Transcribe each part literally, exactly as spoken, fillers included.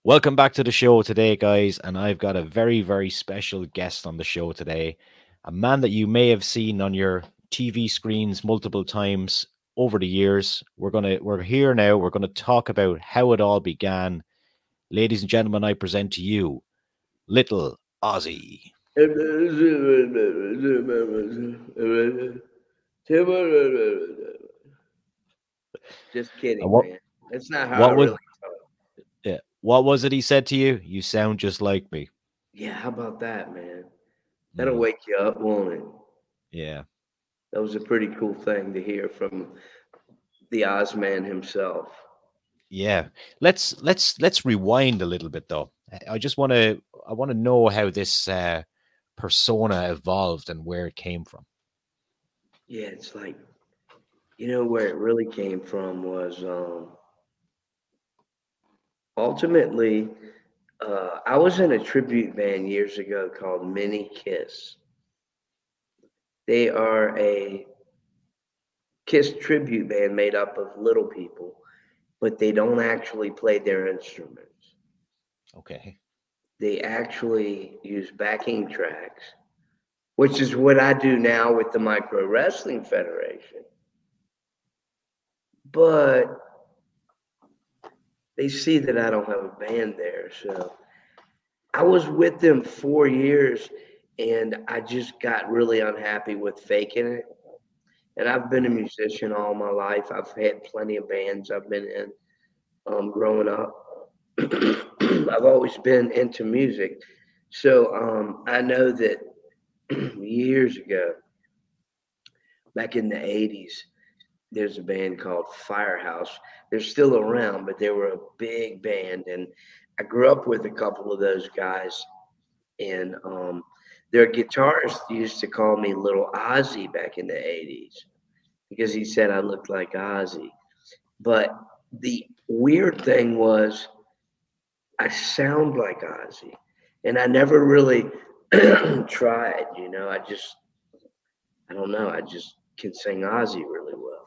Welcome back to the show today, guys. And I've got a very, very special guest on the show today. A man that you may have seen on your T V screens multiple times over the years. We're gonna we're here now. We're gonna talk about how it all began. Ladies and gentlemen, I present to you Little Ozzy. Just And kidding, what man. That's not how I what was really talk. yeah, what was it he said to you? You sound just like me. Yeah, how about that, man? That'll Mm, wake you up, won't it? yeah. That was a pretty cool thing to hear from the Ozman himself. Yeah. Let's let's let's rewind a little bit though. I I just want to I want to know how this uh persona evolved and where it came from. Yeah, it's like, you know, where it really came from was um, ultimately, uh, I was in a tribute band years ago called Mini Kiss. They are a Kiss tribute band made up of little people, but they don't actually play their instruments. Okay. They actually use backing tracks, which is what I do now with the Micro Wrestling Federation. But they see that I don't have a band there. So I was with them four years and I just got really unhappy with faking it. And I've been a musician all my life. I've had plenty of bands I've been in um, growing up. I've always been into music. So um, I know that years ago, back in the eighties, there's a band called Firehouse. They're still around, but they were a big band. And I grew up with a couple of those guys. And um, their guitarist used to call me Little Ozzy back in the eighties because he said I looked like Ozzy. But the weird thing was, I sound like Ozzy. And I never really tried, you know, I just, I don't know, I just can sing Ozzy really well.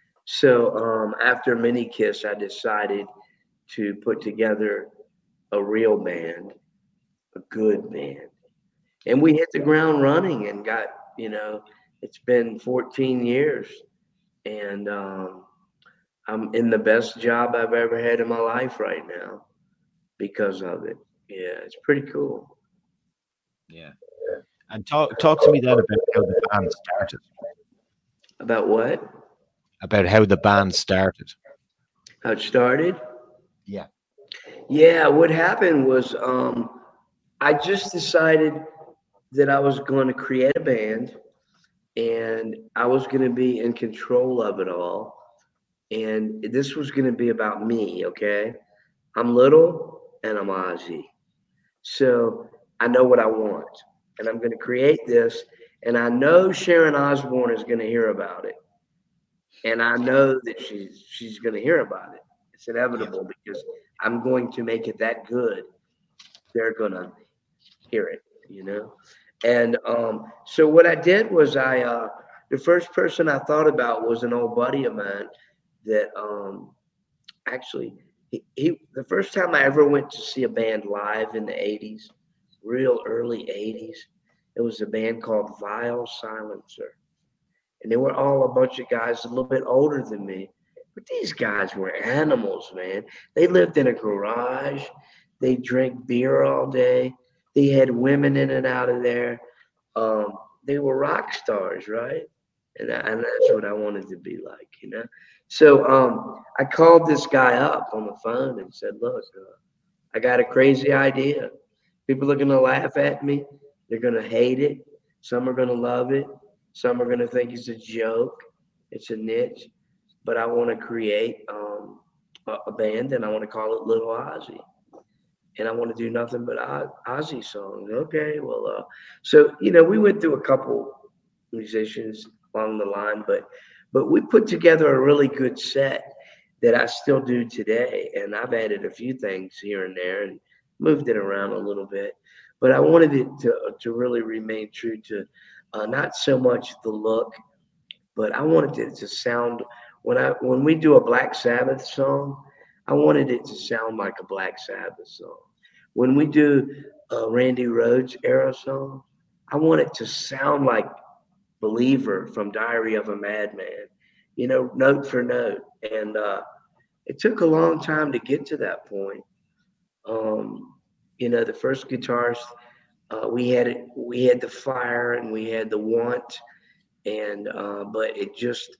So um, after Mini Kiss, I decided to put together a real band, a good band. And we hit the ground running and got, you know, it's been fourteen years. And um, I'm in the best job I've ever had in my life right now because of it. Yeah, it's pretty cool. Yeah. And talk talk to me then about how the band started. About what? About how the band started. How it started? Yeah. Yeah, what happened was um, I just decided that I was going to create a band and I was going to be in control of it all. And this was going to be about me, okay? I'm little and I'm Ozzy. So I know what I want. And I'm going to create this. And I know Sharon Osbourne is going to hear about it. And I know that she's she's going to hear about it. It's Yeah. inevitable because I'm going to make it that good. They're going to hear it, you know? And um, so what I did was I, uh, the first person I thought about was an old buddy of mine that um, actually, he, he, the first time I ever went to see a band live in the eighties, real early eighties, it was a band called Vile Silencer. And they were all a bunch of guys a little bit older than me. But these guys were animals, man. They lived in a garage. They drank beer all day. They had women in and out of there. Um, they were rock stars, right? And, I, and that's what I wanted to be like, you know. So um, I called this guy up on the phone and said, "Look, uh, I got a crazy idea. People are gonna laugh at me. They're gonna hate it. Some are gonna love it. Some are gonna think it's a joke. It's a niche. But I want to create um, a, a band and I want to call it Little Ozzy." And I want to do nothing but Ozzy songs. Okay, well, uh, so you know, we went through a couple musicians along the line, but but we put together a really good set that I still do today, and I've added a few things here and there and moved it around a little bit. But I wanted it to to really remain true to uh, not so much the look, but I wanted it to sound when I when we do a Black Sabbath song. I wanted it to sound like a Black Sabbath song. When we do a Randy Rhoads era song, I want it to sound like Believer from Diary of a Madman, you know, note for note. And uh, it took a long time to get to that point. Um, you know, the first guitarist, uh, we had it, we had the fire and we had the want, and uh, but it just,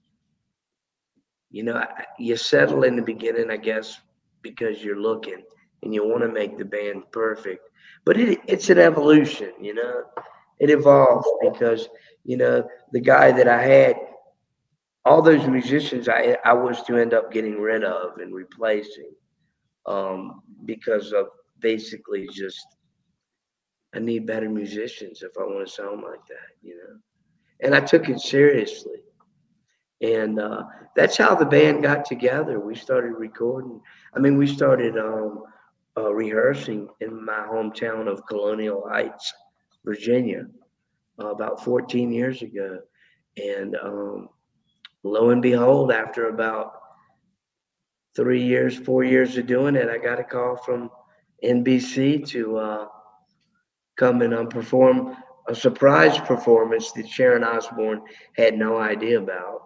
you know, I- you settle in the beginning, I guess, because you're looking and you want to make the band perfect. But it, it's an evolution, you know. It evolves because, you know, the guy that I had, all those musicians I I was to end up getting rid of and replacing, um, because of basically just I need better musicians if I want to sound like that, you know. And I took it seriously. And uh, that's how the band got together. We started recording. I mean, we started um, uh, rehearsing in my hometown of Colonial Heights, Virginia, uh, about fourteen years ago. And um, lo and behold, after about three years, four years of doing it, I got a call from N B C to uh, come and um, perform a surprise performance that Sharon Osbourne had no idea about.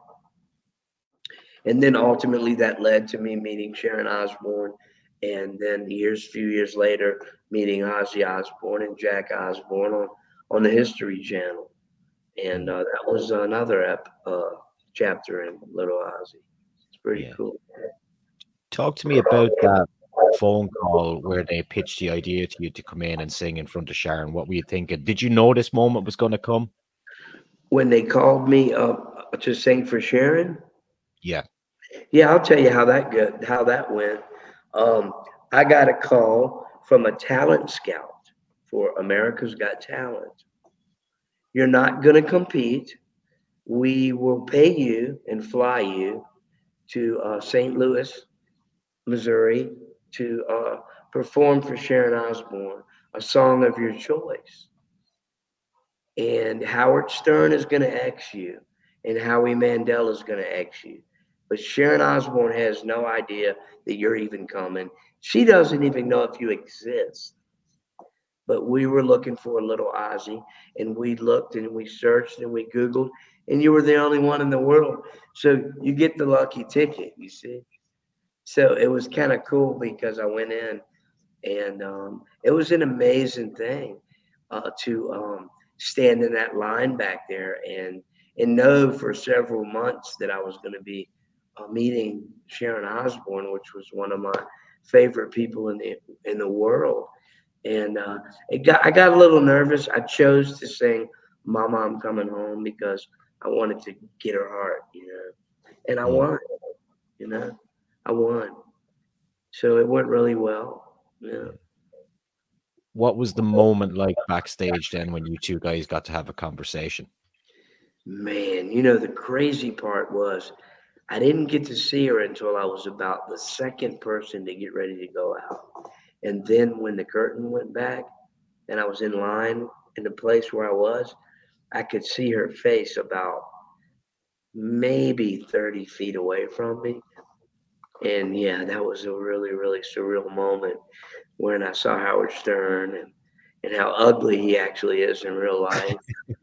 And then ultimately that led to me meeting Sharon Osbourne, and then years, few years later, meeting Ozzy Osbourne and Jack Osbourne on, on the History Channel. And Mm, uh, that was another ep, uh, chapter in Little Ozzy. It's pretty yeah. cool. Talk to me about that phone call where they pitched the idea to you to come in and sing in front of Sharon. What were you thinking? Did you know this moment was going to come? When they called me up to sing for Sharon, Yeah. yeah, I'll tell you how that good, how that went. Um, I got a call from a talent scout for America's Got Talent. You're not going to compete. We will pay you and fly you to uh, Saint Louis, Missouri, to uh, perform for Sharon Osbourne, a song of your choice. And Howard Stern is going to X you, and Howie Mandel is going to X you. But Sharon Osbourne has no idea that you're even coming. She doesn't even know if you exist. But we were looking for a little Ozzy, and we looked and we searched and we Googled, and you were the only one in the world. So you get the lucky ticket, you see. So it was kind of cool because I went in, and um, it was an amazing thing uh, to um, stand in that line back there and and know for several months that I was going to be uh, meeting Sharon Osbourne, which was one of my favorite people in the in the world. And uh, it got I got a little nervous. I chose to sing "Mama, I'm Coming Home" because I wanted to get her heart, you know. And I Mm. won, you know, I won. So it went really well. Yeah. What was the moment like backstage then when you two guys got to have a conversation? Man, you know, the crazy part was I didn't get to see her until I was about the second person to get ready to go out. And then when the curtain went back and I was in line in the place where I was, I could see her face about maybe thirty feet away from me. And yeah, that was a really, really surreal moment when I saw Howard Stern and, and how ugly he actually is in real life.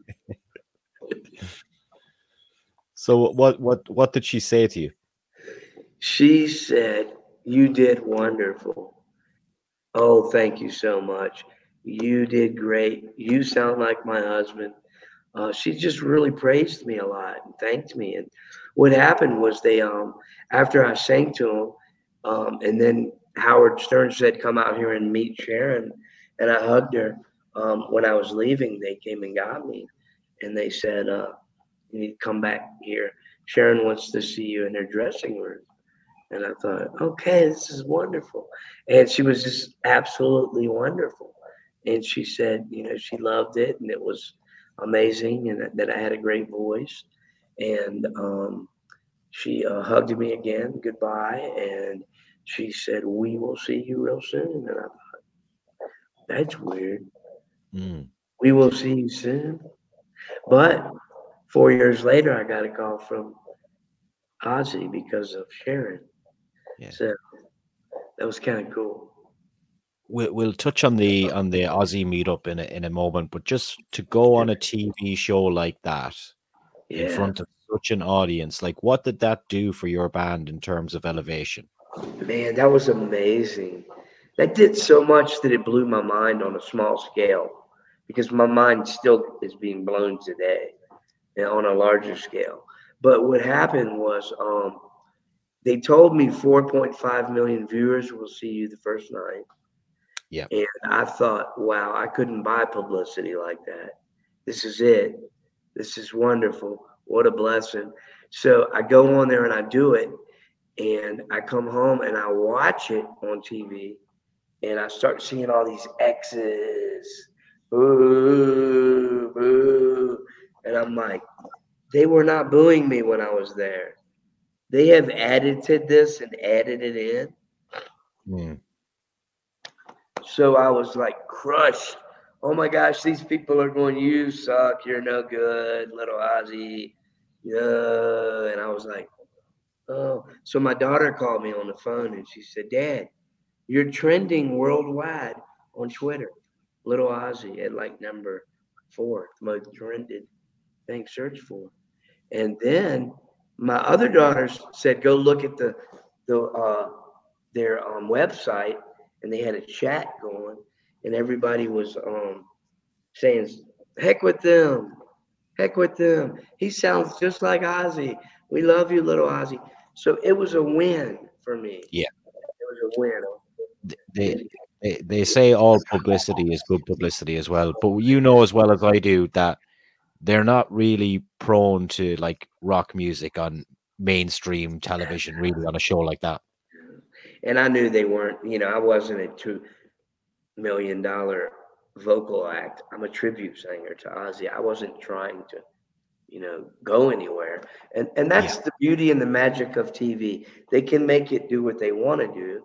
So what what what did she say to you? She said, "You did wonderful. Oh, thank you so much. You did great. You sound like my husband." Uh, she just really praised me a lot and thanked me. And what happened was they, um, after I sang to him, um, and then Howard Stern said, "Come out here and meet Sharon," and I hugged her. Um, when I was leaving, they came and got me, and they said, uh, "You need to come back here. Sharon wants to see you in her dressing room." And I thought, okay, this is wonderful. And she was just absolutely wonderful. And she said, you know, she loved it and it was amazing and that, that I had a great voice. And um, she uh, hugged me again, goodbye. And she said, we will see you real soon. And I thought, that's weird. Mm, We will see you soon. But four years later, I got a call from Ozzy because of Sharon. yeah. So That was kind of cool. We'll, we'll touch on the on the Aussie meetup in a, in a moment, but just to go on a T V show like that in Yeah, front of such an audience, like what did that do for your band in terms of elevation? man, that was amazing. That did so much that it blew my mind on a small scale because my mind still is being blown today and on a larger scale. But what happened was um, they told me four point five million viewers will see you the first night. Yeah. And I thought, wow, I couldn't buy publicity like that. This is it. This is wonderful. What a blessing. So I go on there and I do it. And I come home and I watch it on T V and I start seeing all these X's. Boo, boo. And I'm like, they were not booing me when I was there. They have added to this and added it in. Mm. So I was like crushed. Oh my gosh, these people are going, you suck. You're no good, little Ozzy. Yeah. And I was like, oh. So my daughter called me on the phone and she said, Dad, you're trending worldwide on Twitter. Little Ozzy at like number four, the most trended thing search for. And then my other daughters said, go look at the the uh, their um, website, and they had a chat going, and everybody was um, saying, "Heck with them, heck with them. He sounds just like Ozzy. We love you, little Ozzy." So it was a win for me. Yeah. It was a win. They, they they say all publicity is good publicity as well, but you know as well as I do that they're not really prone to like rock music on mainstream television, really, on a show like that. And I knew they weren't. You know, I wasn't a two million dollar vocal act. I'm a tribute singer to Ozzy. I wasn't trying to, you know, go anywhere. And and Yeah. that's the beauty and the magic of T V. They can make it do what they want to do,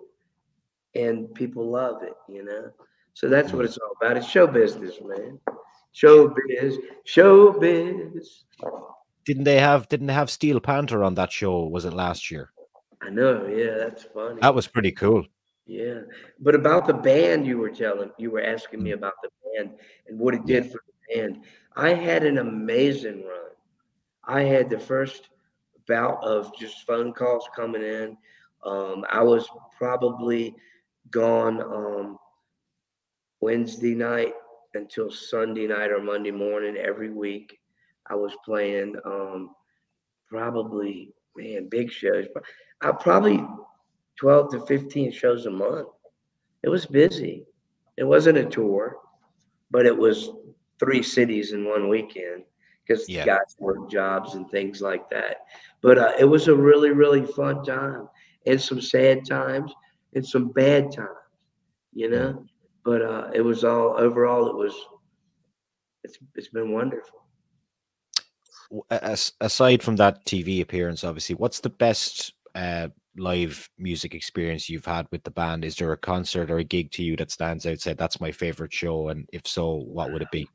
and people love it. You know, so that's what Mm. it's all about. It's show business, man. Yeah. Show biz, show biz. Didn't they have didn't they have Steel Panther on that show? Was it last year? I know. Yeah, that's funny. That was pretty cool. Yeah, but about the band you were telling, you were asking me Mm. about the band and what it Yeah. did for the band. I had an amazing run. I had the first bout of just phone calls coming in. Um, I was probably gone um, Wednesday night until Sunday night or Monday morning every week. I was playing um, probably, man, big shows. I probably twelve to fifteen shows a month. It was busy. It wasn't a tour, but it was three cities in one weekend because Yeah. guys work jobs and things like that. But uh, it was a really, really fun time and some sad times and some bad times, you Mm. know. But uh, it was all overall. It was it's it's been wonderful. W- as- aside from that T V appearance, obviously, what's the best uh, live music experience you've had with the band? Is there a concert or a gig to you that stands out? Say that's my favorite show, and if so, what would it be?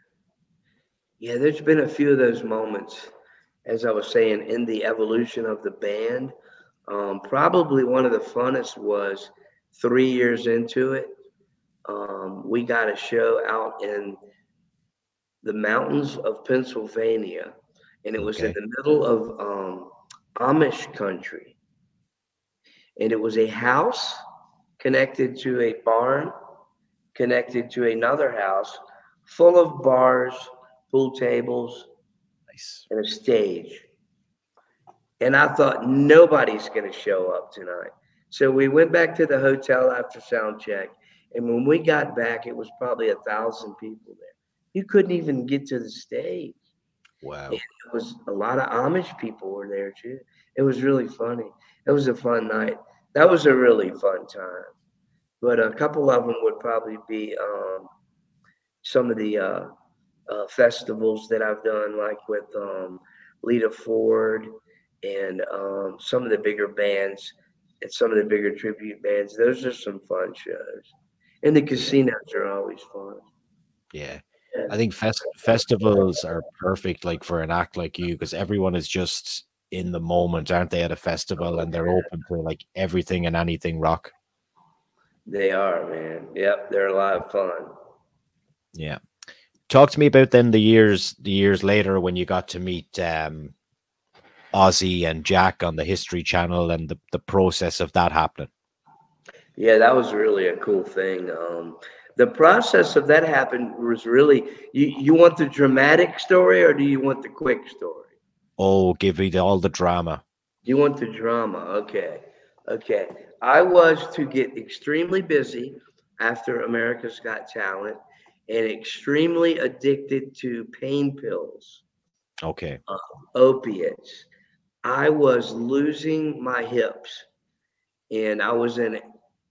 Yeah, there's been a few of those moments, as I was saying, in the evolution of the band. Um, probably one of the funnest was three years into it. Um, we got a show out in the mountains of Pennsylvania, and it was in Okay. the middle of um, Amish country. And it was a house connected to a barn, connected to another house, full of bars, pool tables, Nice. and a stage. And I thought nobody's going to show up tonight. So we went back to the hotel after sound check. And when we got back, it was probably a thousand people there. You couldn't even get to the stage. And Wow. it was a lot of Amish people were there too. It was really funny. It was a fun night. That was a really fun time. But a couple of them would probably be um, some of the uh, uh, festivals that I've done, like with um, Lita Ford and um, some of the bigger bands and some of the bigger tribute bands. Those are some fun shows. And the Yeah. casinos are always fun. Yeah. Yeah. I think fest- festivals are perfect, like for an act like you, because everyone is just in the moment, aren't they, at a festival, Oh, and they're open to like everything and anything rock. They are, man. Yep, they're a lot of fun. Yeah. Talk to me about then the years the years later when you got to meet um Ozzy and Jack on the History Channel and the, the process of that happening. Yeah, that was really a cool thing. Um, the process of that happened was really you. You want the dramatic story or do you want the quick story? Oh, give me the, all the drama. You want the drama. Okay. Okay. I was to get extremely busy after America's Got Talent and extremely addicted to pain pills, Okay. uh, opiates. I was losing my hips and I was in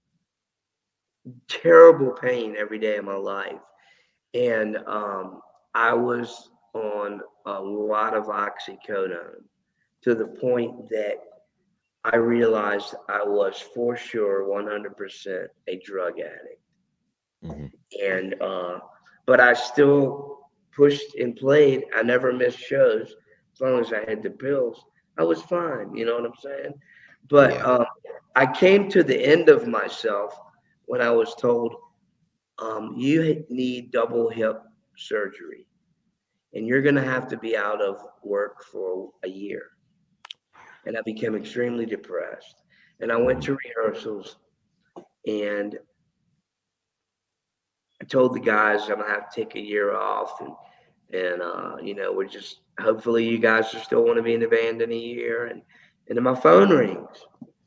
terrible pain every day of my life. And um, I was on a lot of oxycodone to the point that I realized I was for sure one hundred percent a drug addict. Hmm. And, uh, but I still pushed and played. I never missed shows as long as I had the pills. I was fine. You know what I'm saying? But Yeah. um, I came to the end of myself when I was told, um, you need double hip surgery and you're going to have to be out of work for a year. And I became extremely depressed. And I went Hmm. to rehearsals and I told the guys I'm gonna have to take a year off and and uh, you know, we're just hopefully you guys are still want to be in the band in a year and and then my phone rings.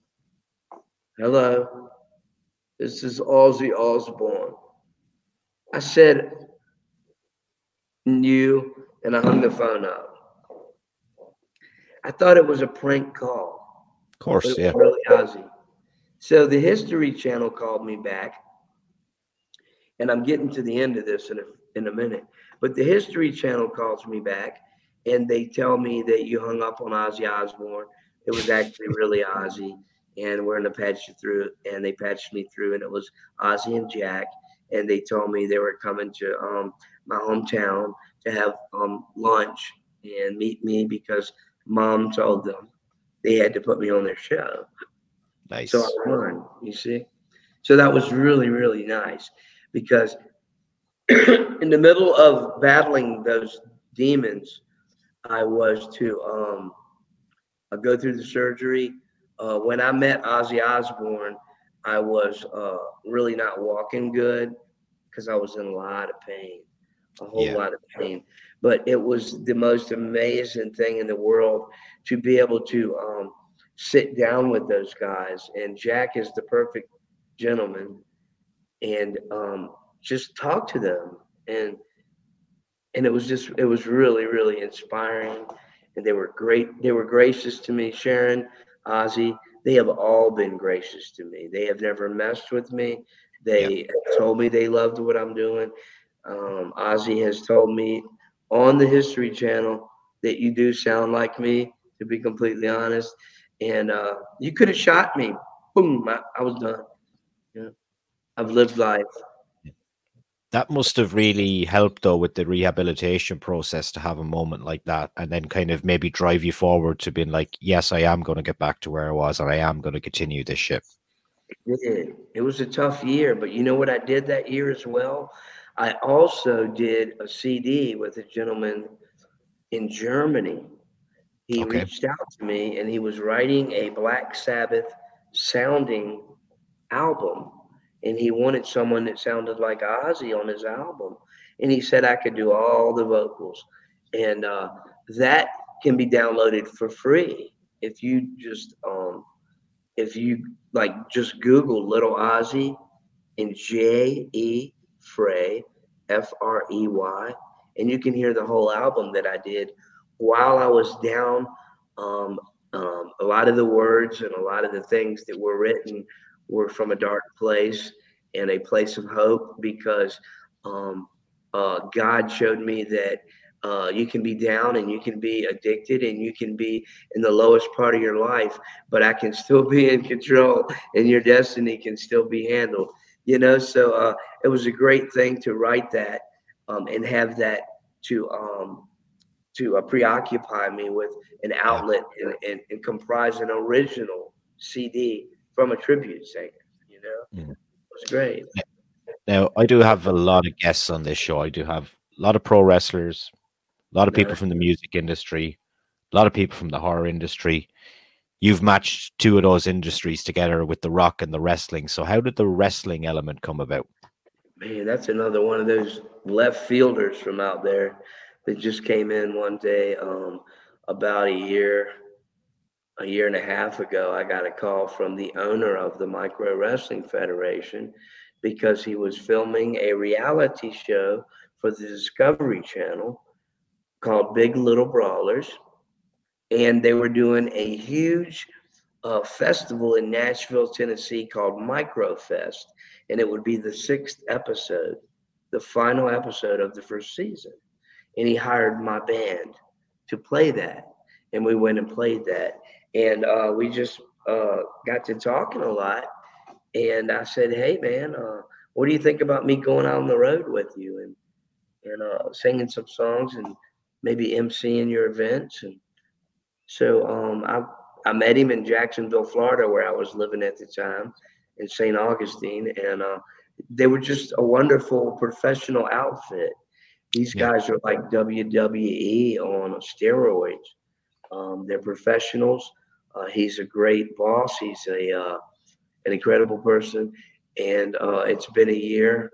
Hello, this is Ozzy Osbourne. I said you and I hung the phone up. I thought it was a prank call, Of but course, it was yeah. really Ozzy. So the History Channel called me back and I'm getting to the end of this in a, in a minute. But the History Channel calls me back, and they tell me that you hung up on Ozzy Osbourne. It was actually really Ozzy, and we're gonna patch you through. And they patched me through, and it was Ozzy and Jack. And they told me they were coming to um, my hometown to have um, lunch and meet me because Mom told them they had to put me on their show. So Nice. I won. You see, so that was really really nice because in the middle of battling those demons, I was to um, uh, go through the surgery. Uh, when I met Ozzy Osbourne, I was uh, really not walking good because I was in a lot of pain, a whole Yeah. lot of pain. But it was the most amazing thing in the world to be able to um, sit down with those guys. And Jack is the perfect gentleman, and um, just talk to them and and it was just it was really really inspiring and they were great they were gracious to me. Sharon, Ozzy, they have all been gracious to me. They have never messed with me. Yeah. They told me they loved what I'm doing. um, Ozzy has told me on the History Channel that you do sound like me, to be completely honest, and uh, you could have shot me. Boom, I, I was done. Yeah. I've lived life. That must have really helped though with the rehabilitation process to have a moment like that and then kind of maybe drive you forward to being like, yes, I am going to get back to where I was and I am going to continue this ship. It did. It was a tough year, but you know what I did that year as well? I also did a C D with a gentleman in Germany. He Okay. reached out to me and he was writing a Black Sabbath sounding album. And he wanted someone that sounded like Ozzy on his album. And he said I could do all the vocals. And uh, that can be downloaded for free if you just um, if you like just Google Little Ozzy and J E Frey, F R E Y, and you can hear the whole album that I did while I was down. Um, um, a lot of the words and a lot of the things that were written were from a dark place and a place of hope because um, uh, God showed me that uh, you can be down and you can be addicted and you can be in the lowest part of your life, but I can still be in control and your destiny can still be handled. You know, so uh, it was a great thing to write that um, and have that to um, to uh, preoccupy me with an Yeah. outlet and, and, and comprise an original C D from a tribute singer. You know, Mhm. was great. Now, I do have a lot of guests on this show. I do have a lot of pro wrestlers, a lot of No, people from the music industry, a lot of people from the horror industry. You've matched two of those industries together with the rock and the wrestling. So, how did the wrestling element come about? man, that's another one of those left fielders from out there that just came in one day. Um, about a year, a year and a half ago, I got a call from the owner of the Micro Wrestling Federation because he was filming a reality show for the Discovery Channel called Big Little Brawlers, and they were doing a huge uh, festival in Nashville, Tennessee called Microfest, and it would be the sixth episode, the final episode of the first season. And he hired my band to play that, and we went and played that, and uh, we just uh, got to talking a lot. And I said, "Hey, man, uh, what do you think about me going out on the road with you and and uh, singing some songs and maybe emceeing your events?" And so um, I I met him in Jacksonville, Florida, where I was living at the time, in Saint Augustine, and uh, they were just a wonderful professional outfit. These Yeah. guys are like W W E on steroids. Um, they're professionals. Uh, he's a great boss. He's a uh, an incredible person, and uh, it's been a year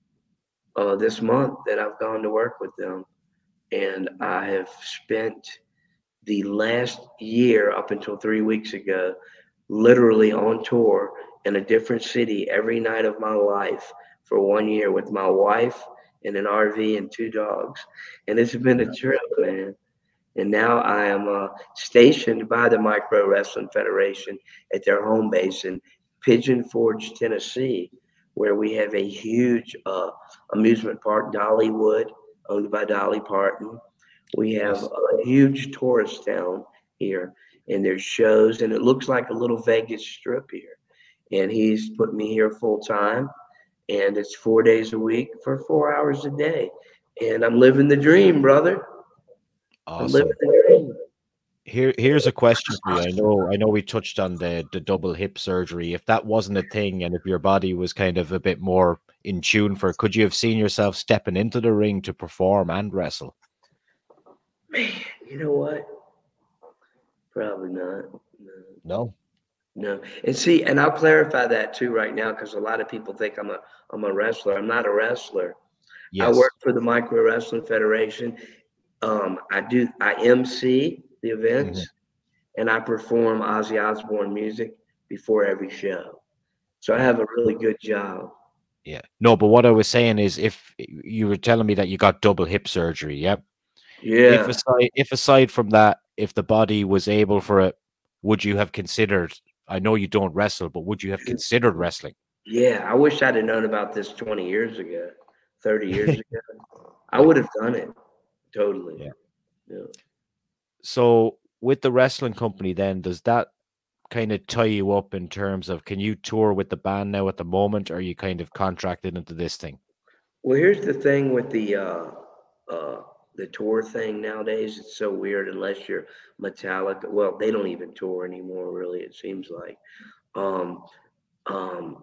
uh, this month that I've gone to work with them, and I have spent the last year up until three weeks ago, literally on tour in a different city every night of my life for one year with my wife in an R V and two dogs. And it's been a trip, man. And now I am uh, stationed by the Micro Wrestling Federation at their home base in Pigeon Forge, Tennessee, where we have a huge uh, amusement park, Dollywood, owned by Dolly Parton. We have Yes. a huge tourist town here, and there's shows, and it looks like a little Vegas strip here. And he's put me here full time, and it's four days a week for four hours a day. And I'm living the dream, brother. I'm living Awesome. the dream. Here, here's a question for you. I know, I know, we touched on the the double hip surgery. If that wasn't a thing, and if your body was kind of a bit more in tune for, could you have seen yourself stepping into the ring to perform and wrestle? Man, you know what? Probably not. No, No. no. And see, and I'll clarify that too right now because a lot of people think I'm a I'm a wrestler. I'm not a wrestler. I Yes. work for the Micro Wrestling Federation. Um, I do I M C the Mhm. events and I perform Ozzy Osbourne music before every show. So I Yeah. have a really good job. Yeah. No, but what I was saying is, if you were telling me that you got double hip surgery, yeah. If Yeah. aside, if aside from that, if the body was able for it, would you have considered? I know you don't wrestle, but would you have considered wrestling? Yeah. I wish I'd have known about this twenty years ago, thirty years ago. I Yeah. would have done it totally. Yeah. Yeah. So with the wrestling company, then does that kind of tie you up in terms of, can you tour with the band now at the moment, or are you kind of contracted into this thing? Well, here's the thing with the uh, uh, the tour thing nowadays. It's so weird unless you're Metallica. Well, they don't even tour anymore, really. It seems like. Um, um,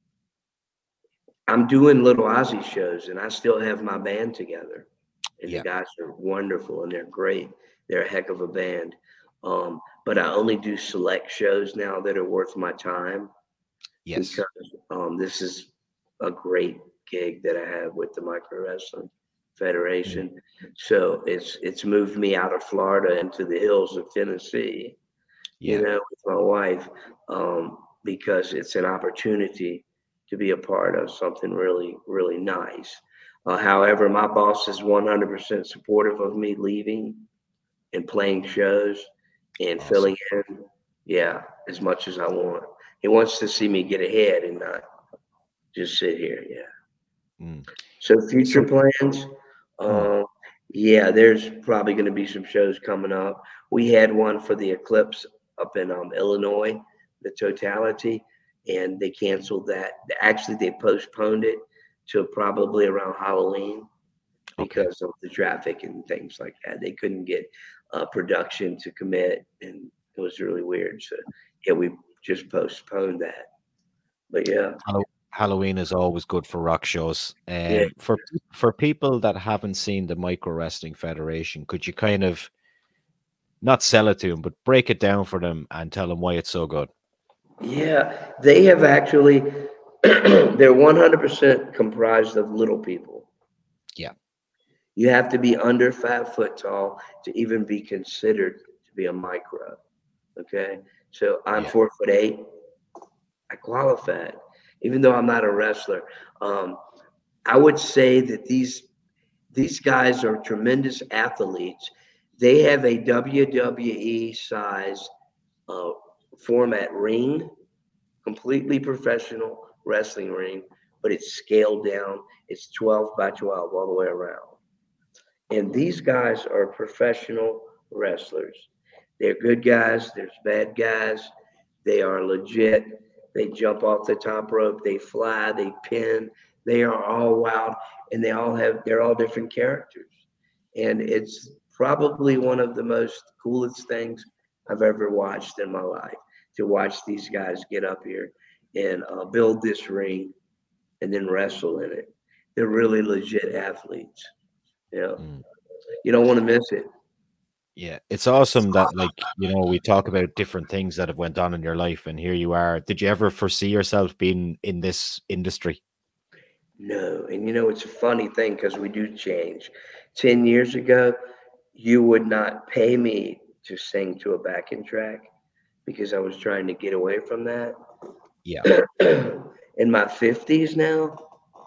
I'm doing little Ozzy shows, and I still have my band together, and the Yeah. guys are wonderful and they're great. They're a heck of a band. Um, but I only do select shows now that are worth my time Yes. because um, this is a great gig that I have with the Micro Wrestling Mm. Federation. So it's it's moved me out of Florida into the hills of Tennessee, you Yeah. know, with my wife, um, because it's an opportunity to be a part of something really, really nice. Uh, however, my boss is one hundred percent supportive of me leaving and playing shows and Awesome. filling in, yeah, as much as I want. He wants to see me get ahead and not just sit here. Yeah. Mm. So future So, plans, mm, uh, yeah, there's probably going to be some shows coming up. We had one for the Eclipse up in um, Illinois, the Totality, and they canceled that. Actually, they postponed it to probably around Halloween okay. because of the traffic and things like that. They couldn't get uh, production to commit, and it was really weird. So yeah, we just postponed that. But yeah, Halloween is always good for rock shows. Yeah. Um, for for people that haven't seen the Micro Wrestling Federation, could you kind of not sell it to them, but break it down for them and tell them why it's so good? Yeah, they have actually, they're one hundred percent comprised of little people. Yeah, You have to be under five foot tall to even be considered to be a micro. Okay. So I'm yeah, four foot eight. I qualified, even though I'm not a wrestler. Um, I would say that these these guys are tremendous athletes. They have a W W E size uh, format ring, completely professional wrestling ring, but it's scaled down. It's twelve by twelve all the way around. And these guys are professional wrestlers. They're good guys, there's bad guys. They are legit. They jump off the top rope, they fly, they pin. They are all wild and they all have they're all different characters. And it's probably one of the most coolest things I've ever watched in my life, to watch these guys get up here and uh, build this ring and then wrestle in it. They're really legit athletes. You know, mm, you don't want to miss it. yeah. It's awesome that, like, you know, we talk about different things that have went on in your life, and here you are. Did you ever foresee yourself being in this industry? No, and you know it's a funny thing because we do change. Ten years ago, you would not pay me to sing to a backing track because I was trying to get away from that. Yeah. In my fifties now,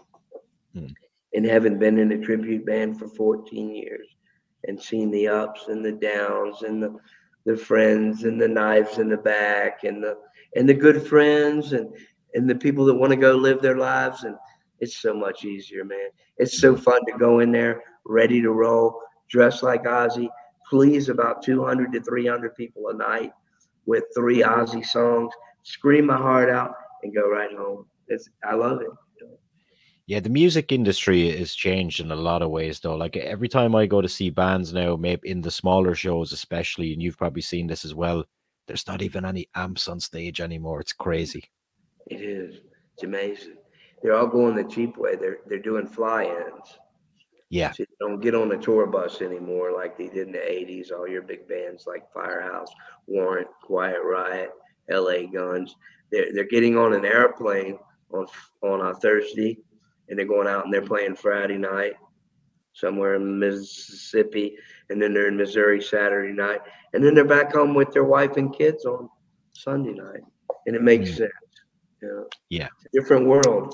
Mm, and having been in a tribute band for fourteen years and seen the ups and the downs and the the friends and the knives in the back and the and the good friends and and the people that want to go live their lives, and it's so much easier, man. It's so mm. fun to go in there ready to roll, dress like Ozzy, please about two hundred to three hundred people a night with three Ozzy songs, scream my heart out and go right home. It's I love it. Yeah, the music industry is changed in a lot of ways, though. Like every time I go to see bands now, maybe in the smaller shows, especially, and you've probably seen this as well, there's not even any amps on stage anymore. It's crazy. It is. It's amazing. They're all going the cheap way. They're they're doing fly-ins. Yeah. So you don't get on a tour bus anymore like they did in the eighties. All your big bands like Firehouse, Warrant, Quiet Riot, L A Guns. They're they're getting on an airplane on on a Thursday, and they're going out and they're playing Friday night somewhere in Mississippi, and then they're in Missouri Saturday night, and then they're back home with their wife and kids on Sunday night, and it makes Mm, sense. You know, yeah. it's a different world.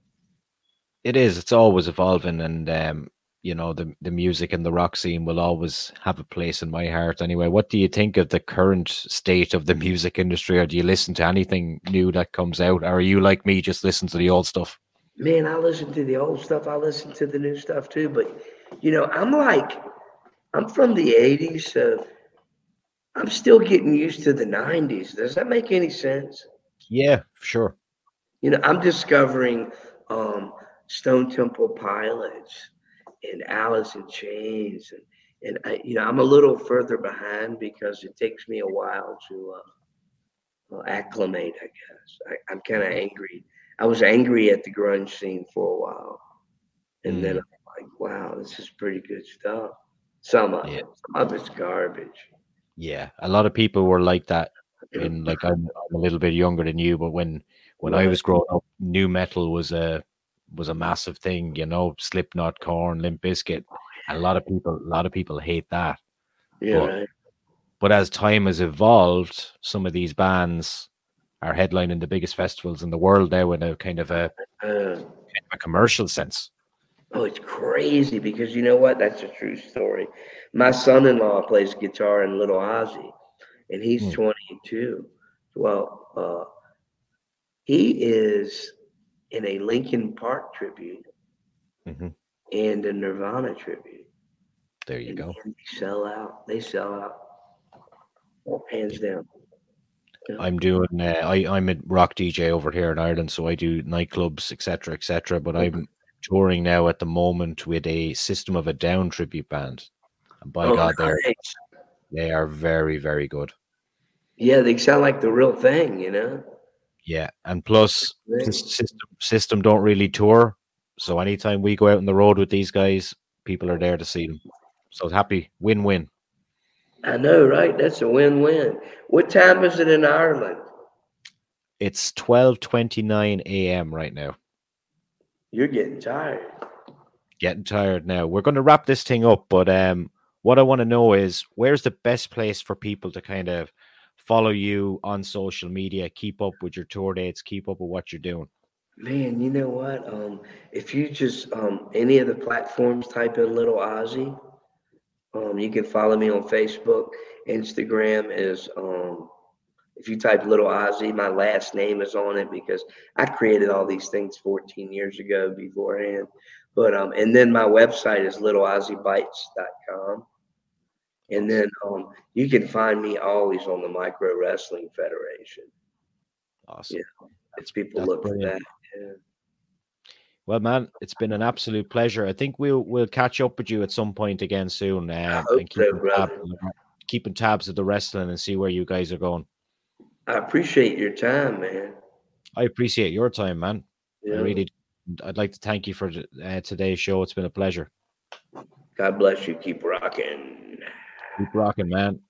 It is. It's always evolving, and um, you know, the the music and the rock scene will always have a place in my heart. Anyway, what do you think of the current state of the music industry, or do you listen to anything new that comes out, or are you like me, just listen to the old stuff? Man, I listen to the old stuff. I listen to the new stuff too. But you know, I'm like, I'm from the eighties, so I'm still getting used to the nineties. Does that make any sense? Yeah, sure. You know, I'm discovering um, Stone Temple Pilots and Alice in Chains, and and I, you know, I'm a little further behind because it takes me a while to uh, acclimate. I guess I, I'm kind of Mhm. angry. I was angry at the grunge scene for a while. And then Mm, I'm like, wow, this is pretty good stuff. Some of yeah. it, some of it's garbage. Yeah, a lot of people were like that. In like I'm, I'm a little bit younger than you, but when when I Right. was growing up, new metal was a was a massive thing. You know, Slipknot, Korn, Limp Bizkit. And a lot of people, a lot of people hate that. Yeah, But right. but as time has evolved, some of these bands are headlining the biggest festivals in the world now in a kind of a, Uh, a commercial sense. oh, it's crazy because you know what? That's a true story. My son-in-law plays guitar in Little Ozzy, and he's Mm, twenty-two. Well, uh, he is in a Linkin Park tribute mhm. and a Nirvana tribute, There you and go. man, they sell out. They sell out, hands down. Yeah. I'm doing. Uh, I I'm a rock D J over here in Ireland, so I do nightclubs, et cetera, et cetera. But Okay. I'm touring now at the moment with a System of a Down tribute band, and by Oh, God, they're nice. they are very very good. Yeah, they sound like the real thing, you know? Yeah, and plus Great. sys- system system don't really tour, so anytime we go out on the road with these guys, people are there to see them. So happy win win. I know, right? That's a win-win. What time is it in Ireland? It's twelve twenty nine a m right now. You're getting tired. Getting tired now. We're going to wrap this thing up, but um, what I want to know is where's the best place for people to kind of follow you on social media, keep up with your tour dates, keep up with what you're doing. Man, you know what? Um, if you just um any of the platforms type in Little Ozzy, um, you can follow me on Facebook. Instagram is um if you type Little Ozzy, my last name is on it because I created all these things fourteen years ago beforehand. But um and then my website is little ozzy bites dot com. And Awesome. then um you can find me always on the Micro Wrestling Federation. Yeah, Awesome. if That's people that's look for brilliant. that. Yeah. Well, man, it's been an absolute pleasure. I think we'll we'll catch up with you at some point again soon, I um, hope and so, keeping tabs brother. on the- keeping tabs of the wrestling and see where you guys are going. I appreciate your time, man. I appreciate your time, man. I Yeah. really. I'd like to thank you for uh, today's show. It's been a pleasure. God bless you. Keep rocking. Keep rocking, man.